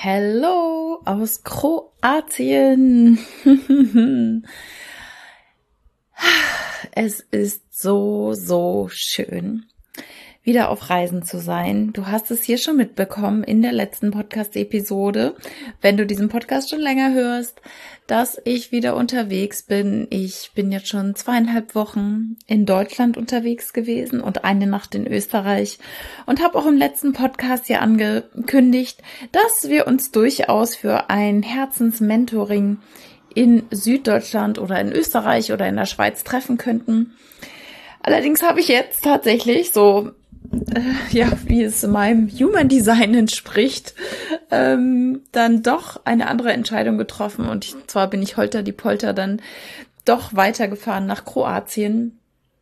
Hello aus Kroatien. Es ist so schön, wieder auf Reisen zu sein. Du hast es hier schon mitbekommen in der letzten Podcast-Episode, wenn du diesen Podcast schon länger hörst, dass ich wieder unterwegs bin. Ich bin jetzt schon 2,5 Wochen in Deutschland unterwegs gewesen und eine Nacht in Österreich und habe auch im letzten Podcast ja angekündigt, dass wir uns durchaus für ein Herzensmentoring in Süddeutschland oder in Österreich oder in der Schweiz treffen könnten. Allerdings habe ich jetzt tatsächlich wie es meinem Human Design entspricht, dann doch eine andere Entscheidung getroffen. Und zwar bin ich holter die Polter dann doch weitergefahren nach Kroatien,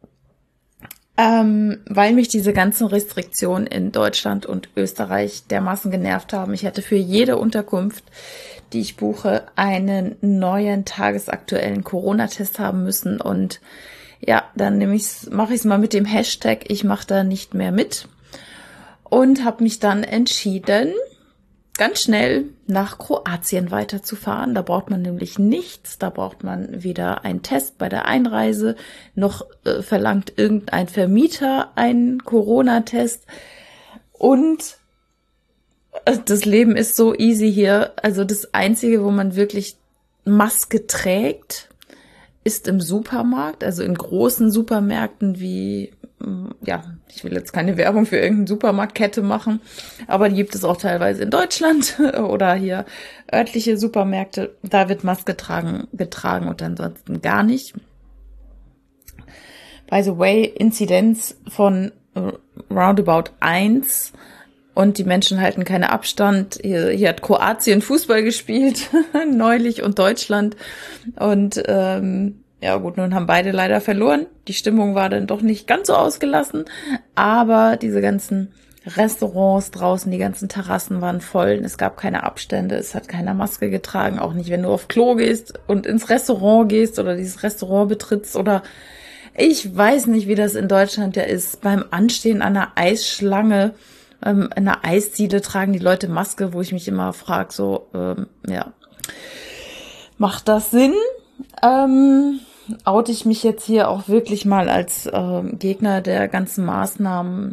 weil mich diese ganzen Restriktionen in Deutschland und Österreich dermaßen genervt haben. Ich hätte für jede Unterkunft, die ich buche, einen neuen tagesaktuellen Corona-Test haben müssen. Und ja, dann mache ich es mal mit dem Hashtag, ich mache da nicht mehr mit, und habe mich dann entschieden, ganz schnell nach Kroatien weiterzufahren. Da braucht man nämlich nichts, da braucht man weder einen Test bei der Einreise, noch verlangt irgendein Vermieter einen Corona-Test, und das Leben ist so easy hier. Also das Einzige, wo man wirklich Maske trägt, ist im Supermarkt, also in großen Supermärkten wie, ich will jetzt keine Werbung für irgendeine Supermarktkette machen, aber die gibt es auch teilweise in Deutschland oder hier örtliche Supermärkte, da wird Maske getragen und ansonsten gar nicht. By the way, Inzidenz von roundabout 1 und die Menschen halten keinen Abstand. Hier hat Kroatien Fußball gespielt, neulich, und Deutschland. Und nun haben beide leider verloren. Die Stimmung war dann doch nicht ganz so ausgelassen. Aber diese ganzen Restaurants draußen, die ganzen Terrassen waren voll. Es gab keine Abstände, es hat keiner Maske getragen. Auch nicht, wenn du auf Klo gehst und ins Restaurant gehst oder dieses Restaurant betrittst oder ich weiß nicht, wie das in Deutschland ja ist. Beim Anstehen an einer Eisschlange, in einer Eisdiele tragen die Leute Maske, wo ich mich immer frage, macht das Sinn? Oute ich mich jetzt hier auch wirklich mal als Gegner der ganzen Maßnahmen?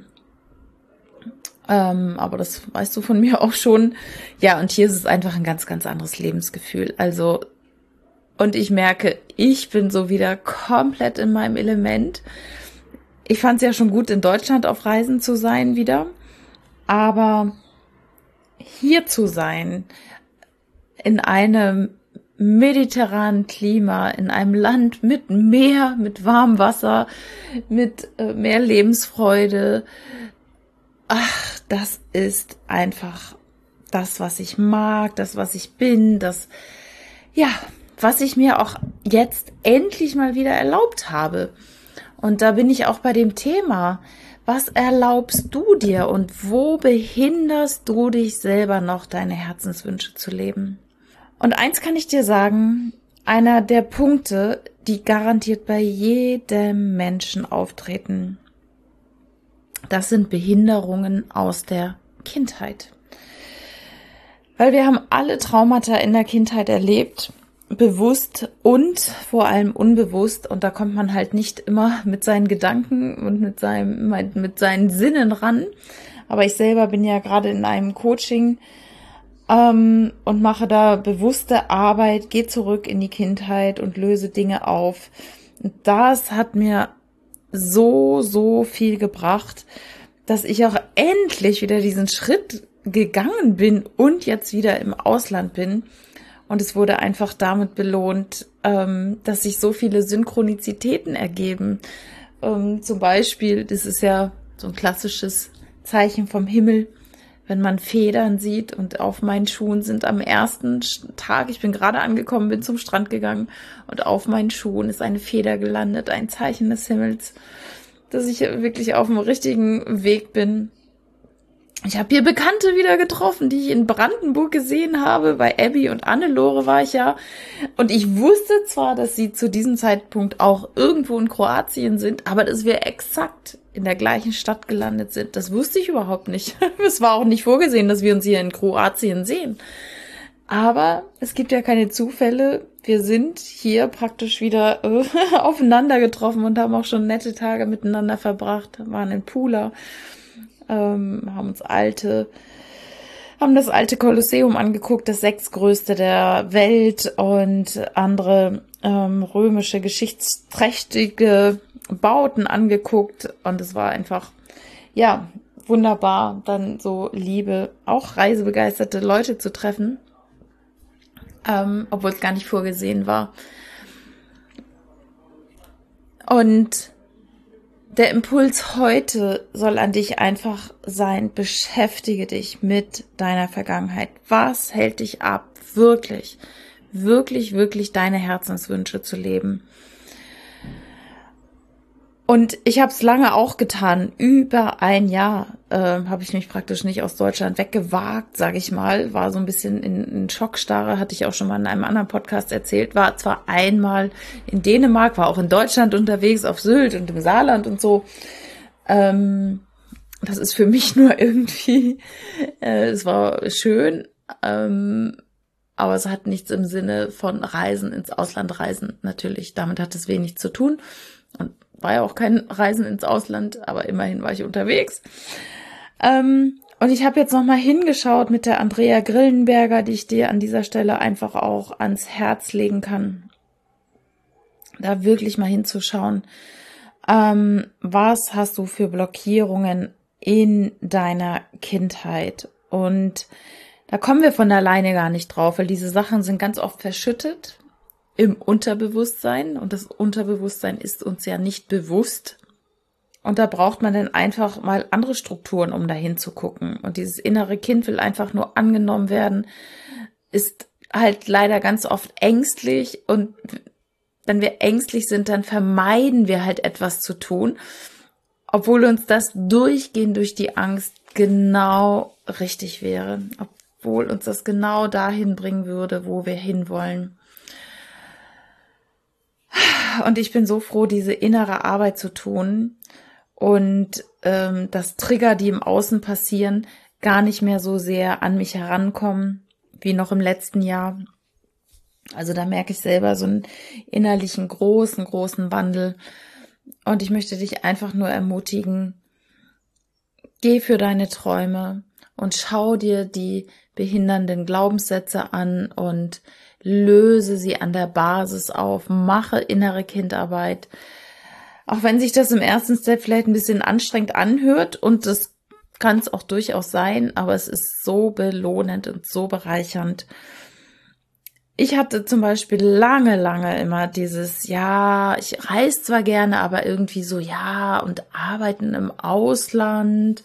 Aber das weißt du von mir auch schon. Ja, und hier ist es einfach ein ganz, ganz anderes Lebensgefühl. Also, und ich merke, ich bin so wieder komplett in meinem Element. Ich fand es ja schon gut, in Deutschland auf Reisen zu sein wieder. Aber hier zu sein, in einem mediterranen Klima, in einem Land mit Meer, mit warmem Wasser, mit mehr Lebensfreude, das ist einfach das, was ich mag, das, was ich bin, was ich mir auch jetzt endlich mal wieder erlaubt habe. Und da bin ich auch bei dem Thema: Was erlaubst du dir und wo behinderst du dich selber noch, deine Herzenswünsche zu leben? Und eins kann ich dir sagen, einer der Punkte, die garantiert bei jedem Menschen auftreten, das sind Behinderungen aus der Kindheit. Weil wir haben alle Traumata in der Kindheit erlebt, bewusst und vor allem unbewusst, und da kommt man halt nicht immer mit seinen Gedanken und mit seinen Sinnen ran. Aber ich selber bin ja gerade in einem Coaching und mache da bewusste Arbeit, gehe zurück in die Kindheit und löse Dinge auf. Und das hat mir so viel gebracht, dass ich auch endlich wieder diesen Schritt gegangen bin und jetzt wieder im Ausland bin. Und es wurde einfach damit belohnt, dass sich so viele Synchronizitäten ergeben. Zum Beispiel, das ist ja so ein klassisches Zeichen vom Himmel, wenn man Federn sieht, und auf meinen Schuhen sind am ersten Tag, ich bin gerade angekommen, bin zum Strand gegangen und auf meinen Schuhen ist eine Feder gelandet, ein Zeichen des Himmels, dass ich wirklich auf dem richtigen Weg bin. Ich habe hier Bekannte wieder getroffen, die ich in Brandenburg gesehen habe. Bei Abby und Annelore war ich ja. Und ich wusste zwar, dass sie zu diesem Zeitpunkt auch irgendwo in Kroatien sind, aber dass wir exakt in der gleichen Stadt gelandet sind, das wusste ich überhaupt nicht. Es war auch nicht vorgesehen, dass wir uns hier in Kroatien sehen. Aber es gibt ja keine Zufälle. Wir sind hier praktisch wieder aufeinander getroffen und haben auch schon nette Tage miteinander verbracht, waren in Pula. Haben das alte Kolosseum angeguckt, das 6. größte der Welt und andere römische geschichtsträchtige Bauten angeguckt und es war einfach, ja, wunderbar, dann so liebe, auch reisebegeisterte Leute zu treffen, obwohl es gar nicht vorgesehen war. Und der Impuls heute soll an dich einfach sein, beschäftige dich mit deiner Vergangenheit. Was hält dich ab, wirklich, wirklich, wirklich deine Herzenswünsche zu leben? Und ich habe es lange auch getan. Über ein Jahr habe ich mich praktisch nicht aus Deutschland weggewagt, sage ich mal. War so ein bisschen in Schockstarre, hatte ich auch schon mal in einem anderen Podcast erzählt. War zwar einmal in Dänemark, war auch in Deutschland unterwegs, auf Sylt und im Saarland und so. Das ist für mich nur irgendwie, es war schön, aber es hat nichts im Sinne von Reisen, ins Ausland reisen natürlich. Damit hat es wenig zu tun. Und war ja auch kein Reisen ins Ausland, aber immerhin war ich unterwegs. Und ich habe jetzt nochmal hingeschaut mit der Andrea Grillenberger, die ich dir an dieser Stelle einfach auch ans Herz legen kann, da wirklich mal hinzuschauen. Was hast du für Blockierungen in deiner Kindheit? Und da kommen wir von alleine gar nicht drauf, weil diese Sachen sind ganz oft verschüttet im Unterbewusstsein und das Unterbewusstsein ist uns ja nicht bewusst. Und da braucht man dann einfach mal andere Strukturen, um dahin zu gucken. Und dieses innere Kind will einfach nur angenommen werden, ist halt leider ganz oft ängstlich. Und wenn wir ängstlich sind, dann vermeiden wir halt etwas zu tun, obwohl uns das Durchgehen durch die Angst genau richtig wäre, obwohl uns das genau dahin bringen würde, wo wir hinwollen. Und ich bin so froh, diese innere Arbeit zu tun und dass Trigger, die im Außen passieren, gar nicht mehr so sehr an mich herankommen wie noch im letzten Jahr. Also da merke ich selber so einen innerlichen großen Wandel. Und ich möchte dich einfach nur ermutigen, geh für deine Träume und schau dir die behindernden Glaubenssätze an und löse sie an der Basis auf, mache innere Kindarbeit. Auch wenn sich das im ersten Step vielleicht ein bisschen anstrengend anhört und das kann es auch durchaus sein, aber es ist so belohnend und so bereichernd. Ich hatte zum Beispiel lange immer dieses, ja, ich reise zwar gerne, aber irgendwie so, ja, und arbeiten im Ausland,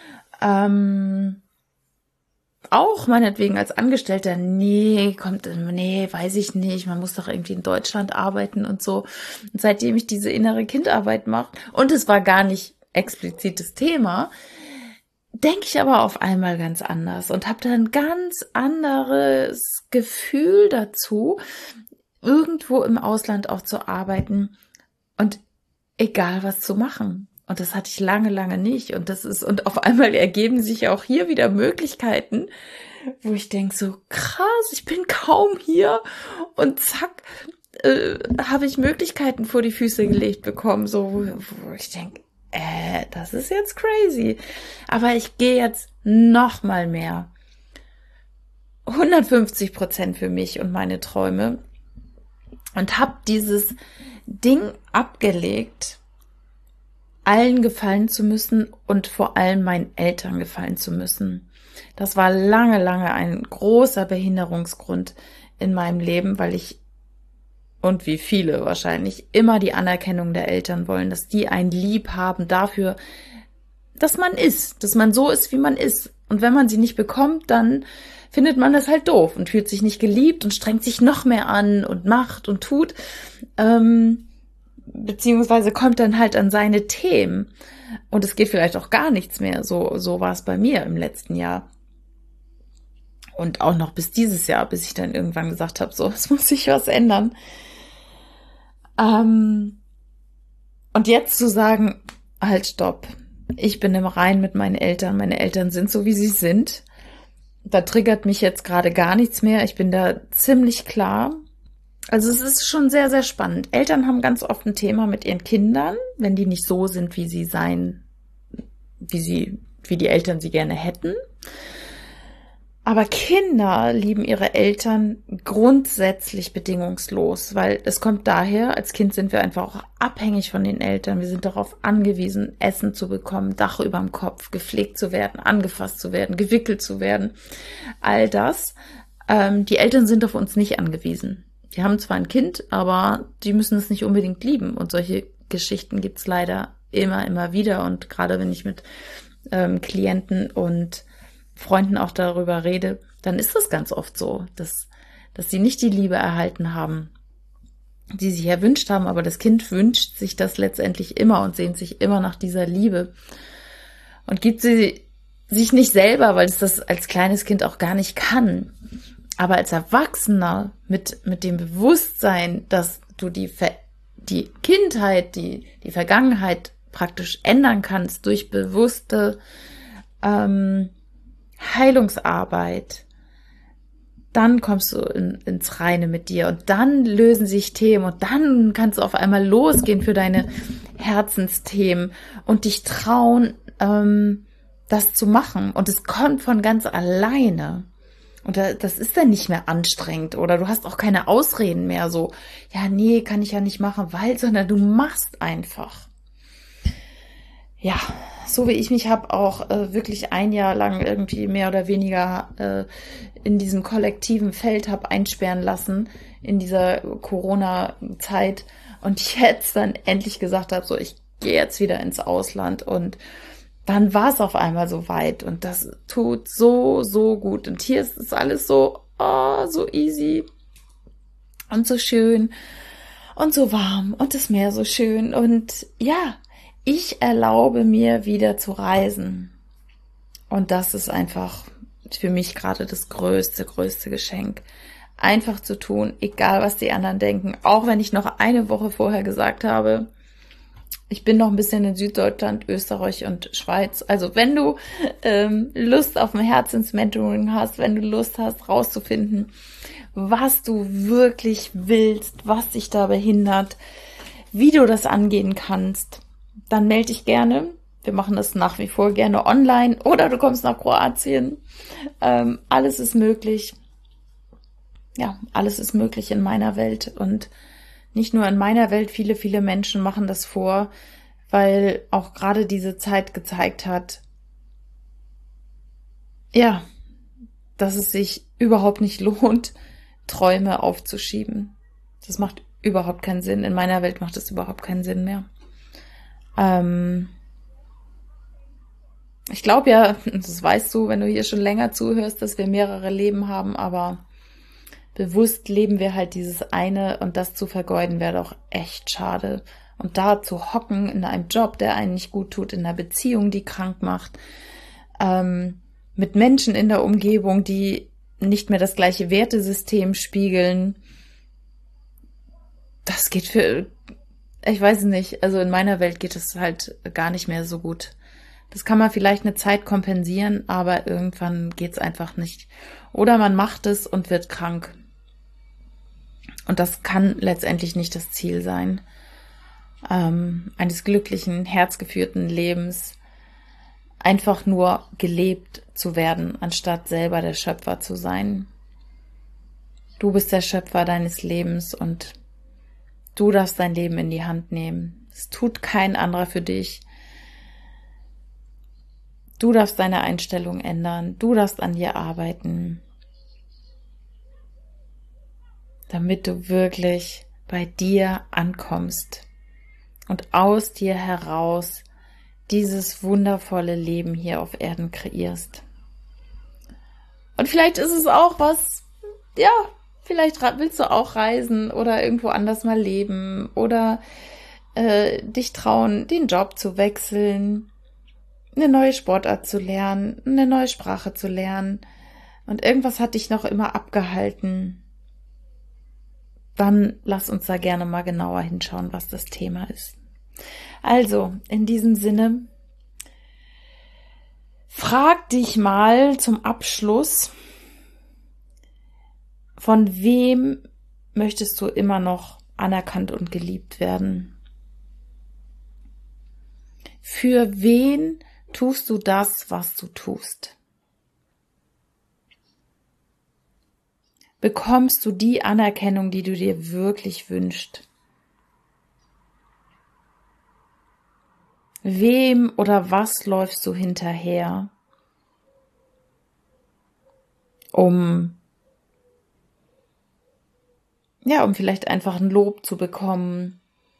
auch meinetwegen als Angestellter, nee, weiß ich nicht, man muss doch irgendwie in Deutschland arbeiten und so. Und seitdem ich diese innere Kindarbeit mache, und es war gar nicht explizites Thema, denke ich aber auf einmal ganz anders und habe dann ein ganz anderes Gefühl dazu, irgendwo im Ausland auch zu arbeiten und egal was zu machen. Und das hatte ich lange nicht. Und auf einmal ergeben sich auch hier wieder Möglichkeiten, wo ich denke so, krass, ich bin kaum hier und zack, habe ich Möglichkeiten vor die Füße gelegt bekommen, so, wo ich denke, das ist jetzt crazy. Aber ich gehe jetzt noch mal mehr. 150% für mich und meine Träume und habe dieses Ding abgelegt, allen gefallen zu müssen und vor allem meinen Eltern gefallen zu müssen. Das war lange ein großer Behinderungsgrund in meinem Leben, weil ich, und wie viele wahrscheinlich, immer die Anerkennung der Eltern wollen, dass die einen lieb haben dafür, dass man ist, dass man so ist, wie man ist. Und wenn man sie nicht bekommt, dann findet man das halt doof und fühlt sich nicht geliebt und strengt sich noch mehr an und macht und tut, beziehungsweise kommt dann halt an seine Themen. Und es geht vielleicht auch gar nichts mehr. So war es bei mir im letzten Jahr. Und auch noch bis dieses Jahr, bis ich dann irgendwann gesagt habe, so, es muss sich was ändern. Und jetzt zu sagen, halt, stopp. Ich bin im Reinen mit meinen Eltern. Meine Eltern sind so, wie sie sind. Da triggert mich jetzt gerade gar nichts mehr. Ich bin da ziemlich klar. Also es ist schon sehr, sehr spannend. Eltern haben ganz oft ein Thema mit ihren Kindern, wenn die nicht so sind, wie sie sein, wie die Eltern sie gerne hätten. Aber Kinder lieben ihre Eltern grundsätzlich bedingungslos, weil es kommt daher, als Kind sind wir einfach auch abhängig von den Eltern. Wir sind darauf angewiesen, Essen zu bekommen, Dach über dem Kopf, gepflegt zu werden, angefasst zu werden, gewickelt zu werden. All das. Die Eltern sind auf uns nicht angewiesen. Die haben zwar ein Kind, aber die müssen es nicht unbedingt lieben. Und solche Geschichten gibt's leider immer wieder. Und gerade wenn ich mit Klienten und Freunden auch darüber rede, dann ist es ganz oft so, dass sie nicht die Liebe erhalten haben, die sie sich erwünscht haben, aber das Kind wünscht sich das letztendlich immer und sehnt sich immer nach dieser Liebe und gibt sie sich nicht selber, weil es das als kleines Kind auch gar nicht kann. Aber als Erwachsener mit dem Bewusstsein, dass du die Kindheit, die Vergangenheit praktisch ändern kannst durch bewusste Heilungsarbeit, dann kommst du ins Reine mit dir und dann lösen sich Themen und dann kannst du auf einmal losgehen für deine Herzensthemen und dich trauen, das zu machen. Und es kommt von ganz alleine. Und das ist dann nicht mehr anstrengend oder du hast auch keine Ausreden mehr so, ja, nee, kann ich ja nicht machen, sondern du machst einfach. Ja, so wie ich mich habe auch wirklich ein Jahr lang irgendwie mehr oder weniger in diesem kollektiven Feld habe einsperren lassen in dieser Corona-Zeit und jetzt dann endlich gesagt habe, so ich gehe jetzt wieder ins Ausland und dann war es auf einmal so weit und das tut so gut und hier ist es alles so easy und so schön und so warm und das Meer so schön und ja, ich erlaube mir wieder zu reisen. Und das ist einfach für mich gerade das größte Geschenk. Einfach zu tun, egal was die anderen denken. Auch wenn ich noch eine Woche vorher gesagt habe, ich bin noch ein bisschen in Süddeutschland, Österreich und Schweiz. Also wenn du Lust auf ein Herzensmentoring hast, wenn du Lust hast, rauszufinden, was du wirklich willst, was dich da behindert, wie du das angehen kannst, dann melde dich gerne. Wir machen das nach wie vor gerne online oder du kommst nach Kroatien. Alles ist möglich. Ja, alles ist möglich in meiner Welt und nicht nur in meiner Welt. Viele Menschen machen das vor, weil auch gerade diese Zeit gezeigt hat, ja, dass es sich überhaupt nicht lohnt, Träume aufzuschieben. Das macht überhaupt keinen Sinn. In meiner Welt macht es überhaupt keinen Sinn mehr. Ich glaube ja, das weißt du, wenn du hier schon länger zuhörst, dass wir mehrere Leben haben, aber bewusst leben wir halt dieses eine und das zu vergeuden wäre doch echt schade. Und da zu hocken in einem Job, der einen nicht gut tut, in einer Beziehung, die krank macht, mit Menschen in der Umgebung, die nicht mehr das gleiche Wertesystem spiegeln, das geht ich weiß nicht, also in meiner Welt geht es halt gar nicht mehr so gut. Das kann man vielleicht eine Zeit kompensieren, aber irgendwann geht's einfach nicht. Oder man macht es und wird krank. Und das kann letztendlich nicht das Ziel sein, eines glücklichen, herzgeführten Lebens, einfach nur gelebt zu werden, anstatt selber der Schöpfer zu sein. Du bist der Schöpfer deines Lebens und du darfst dein Leben in die Hand nehmen. Es tut kein anderer für dich. Du darfst deine Einstellung ändern. Du darfst an dir arbeiten, damit du wirklich bei dir ankommst und aus dir heraus dieses wundervolle Leben hier auf Erden kreierst. Und vielleicht ist es auch was, ja, vielleicht willst du auch reisen oder irgendwo anders mal leben oder dich trauen, den Job zu wechseln, eine neue Sportart zu lernen, eine neue Sprache zu lernen und irgendwas hat dich noch immer abgehalten, dann lass uns da gerne mal genauer hinschauen, was das Thema ist. Also, in diesem Sinne, frag dich mal zum Abschluss, von wem möchtest du immer noch anerkannt und geliebt werden? Für wen tust du das, was du tust? Bekommst du die Anerkennung, die du dir wirklich wünschst? Wem oder was läufst du hinterher, um vielleicht einfach ein Lob zu bekommen?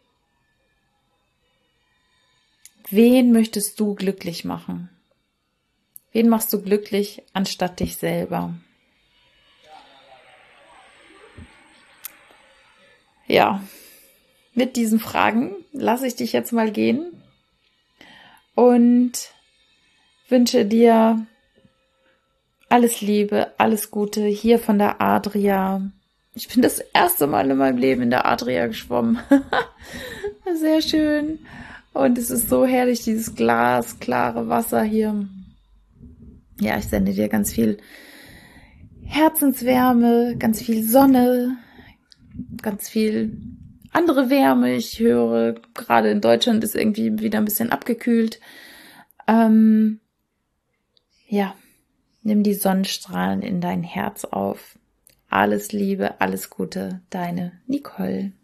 Wen möchtest du glücklich machen? Wen machst du glücklich anstatt dich selber? Ja, mit diesen Fragen lasse ich dich jetzt mal gehen und wünsche dir alles Liebe, alles Gute hier von der Adria. Ich bin das erste Mal in meinem Leben in der Adria geschwommen. Sehr schön. Und es ist so herrlich, dieses glasklare Wasser hier. Ja, ich sende dir ganz viel Herzenswärme, ganz viel Sonne, ganz viel andere Wärme. Ich höre, gerade in Deutschland ist irgendwie wieder ein bisschen abgekühlt. Nimm die Sonnenstrahlen in dein Herz auf. Alles Liebe, alles Gute, deine Nicole.